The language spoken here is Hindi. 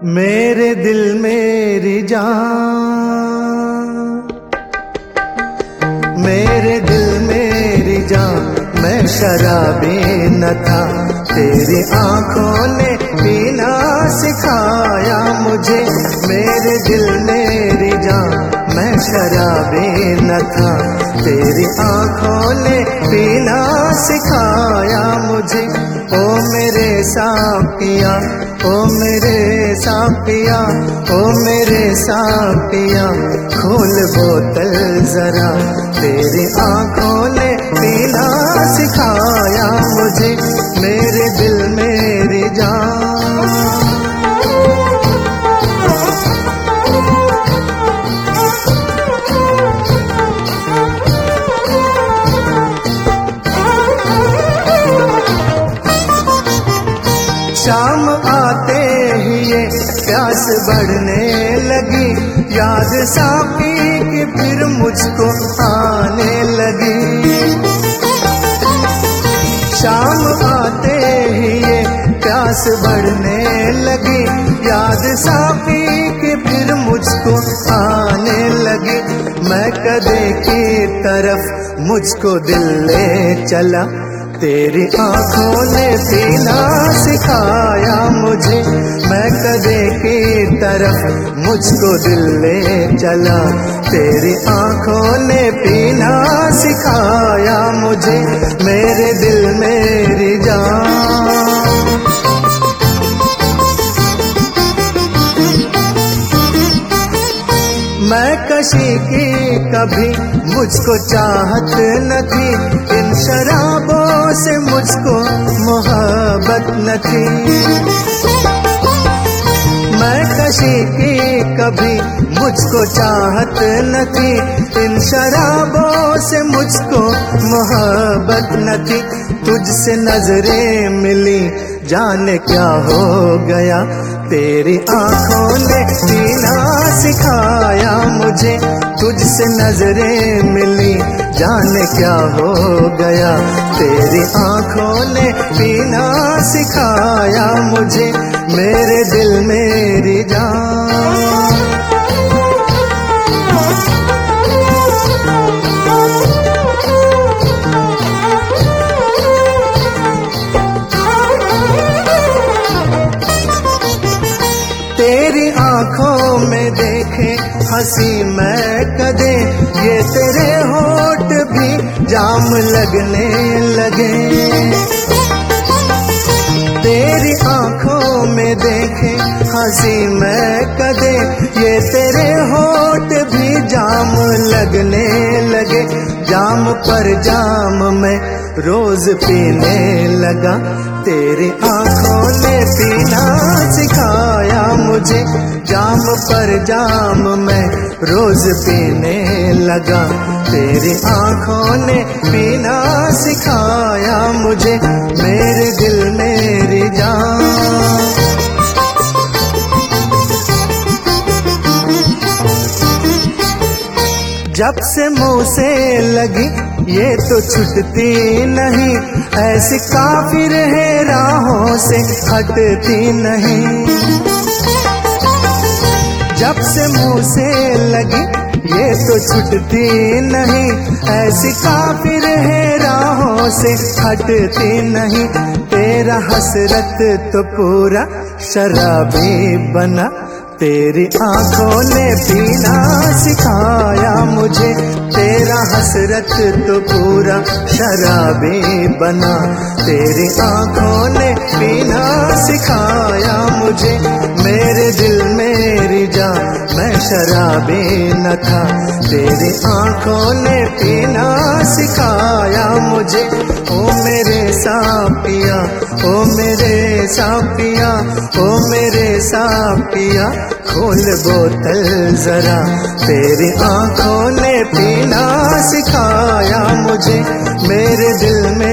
मेरे दिल मेरी जान, मेरे दिल मेरी जान, मैं शराबी न था, तेरी आंखों ने पीना सिखाया मुझे। मेरे दिल मेरी जान, मैं शराबी न था, तेरी आंखों ने पीना सिखाया मुझे। ओ मेरे साथिया, ओ मेरे साथिया, ओ मेरे साथिया, खोल बोतल जरा, तेरी आंखों ने पीना सिखाया मुझे। मेरे दिल मेरी जान, शाम आते ही ये प्यास बढ़ने लगी, याद साकी की फिर मुझको आने लगी। शाम आते ही ये प्यास बढ़ने लगी, याद साकी की फिर मुझको आने लगी। मैं कदे की तरफ मुझको दिल ले चला, तेरी आंखों ने पीना सिखाया मुझे। मैं कदे की तरफ मुझको दिल ले चला, तेरी आंखों ने पीना सिखाया मुझे। मेरे दिल मेरी जान, मैं कशी की कभी मुझको चाहत न थी, इन शराबों से मुझको मोहब्बत न थी। मैं कशी की कभी मुझको चाहत न थी, इन शराबों से मुझको मोहब्बत न थी। तुझसे नजरें मिली जाने क्या हो गया, तेरी आंखों ने पीना सिखाया मुझे। तुझसे नजरें मिली जाने क्या हो गया, तेरी आंखों ने पीना सिखाया मुझे। मेरे दिल मेरी जान, तेरी आंखों में देखे हंसी मैं कदे, ये तेरे होठ भी जाम लगने लगे। तेरी आंखों में देखे हंसी मैं कदे, ये तेरे होठ भी जाम लगने लगे। जाम पर जाम मैं रोज पीने लगा, तेरी आंखों ने पीना सिखाया मुझे। जाम पर जाम मैं रोज पीने लगा, तेरी आंखों ने पीना सिखाया मुझे। मेरे दिल मेरी जान, जब से मुंह से लगी ये तो छूटती नहीं, ऐसी काफिर है राहों से हटती नहीं। जब से मुंह से लगी ये तो छूटती नहीं, ऐसी काफिर है राहों से हटती नहीं। तेरा हसरत तो पूरा शराबी बना, तेरी आंखों ने पीना सिखाया मुझे। तेरा हसरत तो पूरा शराबी बना, तेरी आंखों ने पीना सिखाया मुझे। मेरे दिल मेरी जान, मैं शराबी न था, तेरी आंखों ने पीना सिखाया मुझे। ओ मेरे साथिया, ओ मेरे साथिया, ओ मेरे साथिया, खोल बोतल जरा, तेरी आंखों ने पीना सिखाया मुझे। मेरे दिल में